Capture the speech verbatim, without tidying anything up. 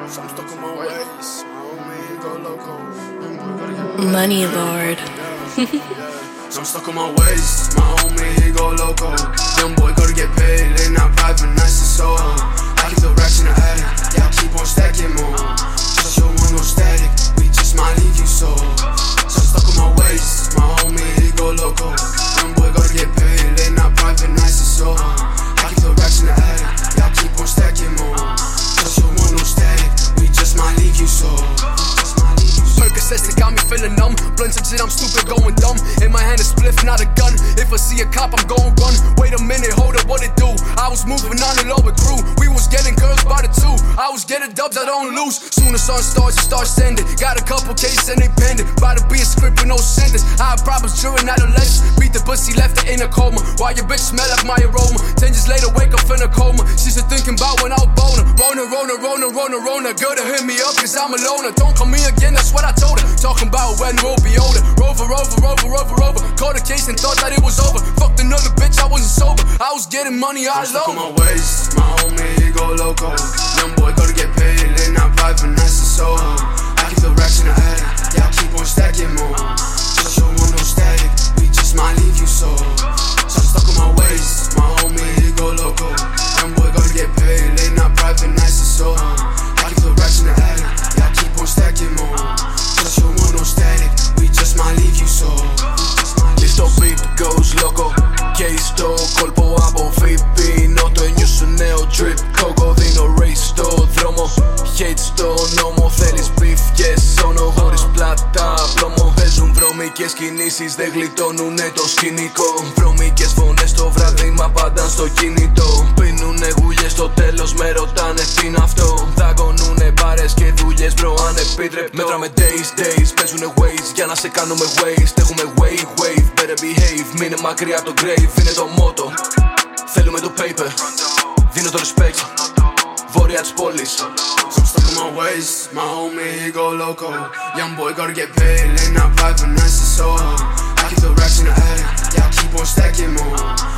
So I'm stuck on my ways. My homie go loco. Money Lord. So I'm stuck on my ways. My homie he go loco. Young boy gotta get paid. Late night private, nice and Soho. I keep the racks in the attic. Yeah, I keep on stacking more. Just your one no static. We just might leave you so. So I'm stuck on my ways. My homie he go loco. Young boy gotta get paid. Late night private, nice and Soho. I keep the racks in the attic. Yeah, I keep on stacking more. Just your one no static. We just might leave you so. Percocets that got me feeling numb. Blunts and shit, I'm stupid, going dumb. In my hand a spliff, not a gun. If I see a cop, I'm gon' run. Wait a minute, hold up, what it do? I was moving on the lower crew. We was getting girls by the two. I was getting dubs, I don't lose. Soon as sun starts, it starts sending. Got a couple cases and they pending. About to be a script with no sentence. I had problems during adolescence. Beat the pussy, left her in a coma. Why your bitch smell like my aroma? Ten years later, wake up in a coma. She's still thinking about when I was boner. Rona, Rona, Rona, Rona, Rona. Girl to hit me up, cause I'm a loner. Don't call me again, that's what I told her. Talking about when we'll be older. Rover, rover, rover, rover, rover. Caught a case and thought that it was over. Fucked another bitch, I wasn't sober. I was getting money all I'm stuck over. on my ways. My homie he go loco. Young boy gotta get paid. Late night private, nice and Soho. I keep the racks in the attic. Yeah, I keep on stacking more. Just your one no static. We just might leave you so. So I'm stuck on my ways. My homie he go loco. Young boy gotta get paid. Late night private, nice and Soho. I keep the racks in the attic. Yeah, I keep on stacking more. Just your one no static. We just might leave you so. Στο beat goes loco. Και στο κόλπο από βι πι. Νότο ένιωσε νέο trip. Κοκοδίνο race στο δρόμο. Hate στο νόμο. Θέλεις beef και σώνω. Χωρίς πλάτα πλώμο. Παίζουν βρώμικες κινήσεις. Δεν γλιτώνουνε το σκηνικό. Βρώμικες φωνές το βράδυ. Μα απαντάν στο κινητό. Πίνουνε γουλιές στο τέλος. Με ρωτάνε τι είναι αυτό. Δαγκωνούνε μπάρες και δουλειές. Μπρο ανεπίτρεπτο. Μέτραμε days days. Παίζουνε ways για να σε κάνουμε waste. Έχουμε wave wave. Better behave. Μείνε μακριά από το grave. Είναι το motto. Θέλουμε το paper. Δίνω το respect. Βόρεια της πόλης. So I'm stuck on my ways. My homie he go loco. Young boy gotta get paid. Late night private, nice and Soho. I keep the racks in the attic. Yeah, I keep on stacking more.